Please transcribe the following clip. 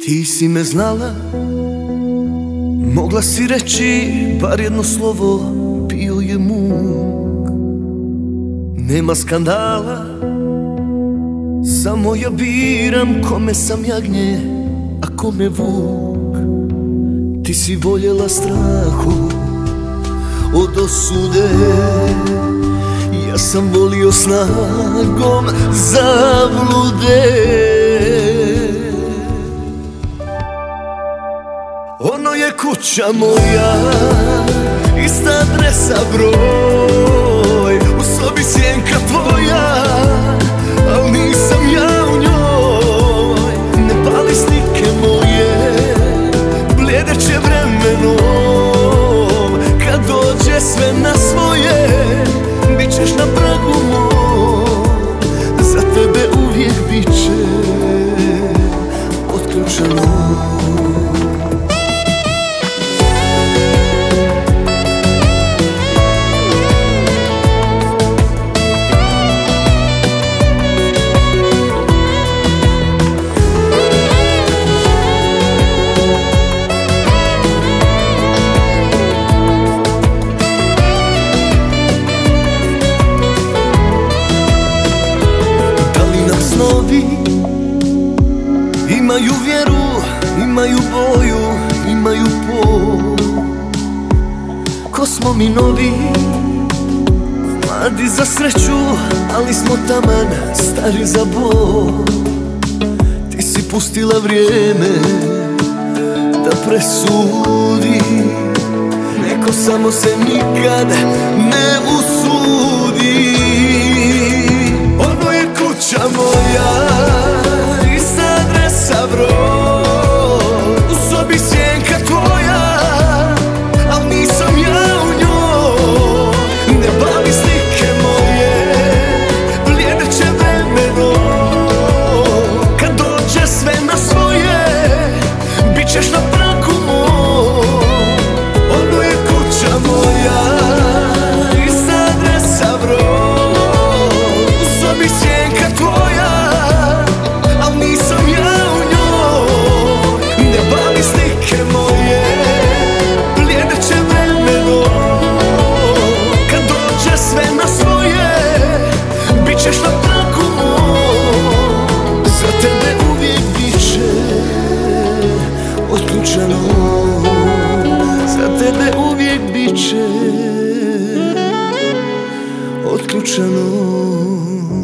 Ti si me znala, mogla si reći bar jedno slovo, bio je muk. Nema skandala, samo ja biram kome sam jagnje, a kome vuk. Ti si voljela strahu od osude, ja sam volio snagom zablude. Ono je kuća moja, ista adresa, broj, u sobi sjenka tvoja, al nisam ja u njoj. Ne pali slike moje, bljedeće vremenom, kad dođe sve na svoje, bit ćeš na pragu mom, za tebe uvijek bit će otključano. Imaju vjeru, imaju boju, imaju pol. Ko smo mi novi, mladi za sreću, ali smo taman stari za bol. Ti si pustila vrijeme da presudi, neko samo se nikad ne usudi. Ono je kuća moja, u sobi sjenka tvoja, al nisam ja u njoj. Ne pali slike moje, bljedeće vremenom, kad dođe sve na svoje, bit ćeš na pragu mom. Ono je kuća moja, ista adresa, broj, u sobi sjenka tvoja, al nisam ja. Za tebe uvijek bit će otključano.